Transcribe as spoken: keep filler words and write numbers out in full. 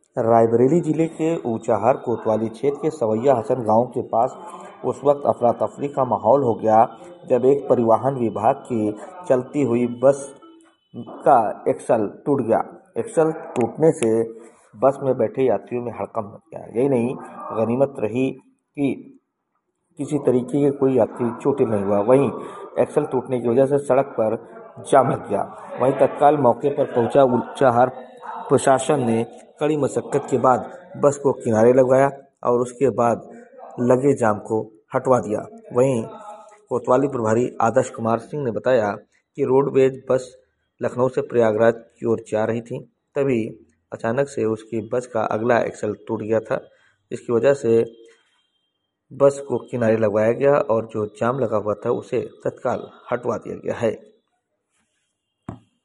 रायबरेली जिले के ऊंचाहार कोतवाली क्षेत्र के सवैया हसन गांव के पास उस वक्त अफरा तफरी का माहौल हो गया जब एक परिवहन विभाग की चलती हुई बस का एक्सल टूट गया। एक्सल टूटने से बस में बैठे यात्रियों में हड़कंप मच गया। यही नहीं, गनीमत रही कि किसी तरीके के कोई यात्री चोटिल नहीं हुआ। वहीं एक्सल टूटने की वजह से सड़क पर जाम लग गया। वहीं तत्काल मौके पर पहुंचा ऊंचाहार प्रशासन ने कड़ी मशक्कत के बाद बस को किनारे लगवाया और उसके बाद लगे जाम को हटवा दिया। वहीं कोतवाली प्रभारी आदर्श कुमार सिंह ने बताया कि रोडवेज बस लखनऊ से प्रयागराज की ओर जा रही थी, तभी अचानक से उसकी बस का अगला एक्सल टूट गया था। इसकी वजह से बस को किनारे लगवाया गया और जो जाम लगा हुआ था उसे तत्काल हटवा दिया गया है।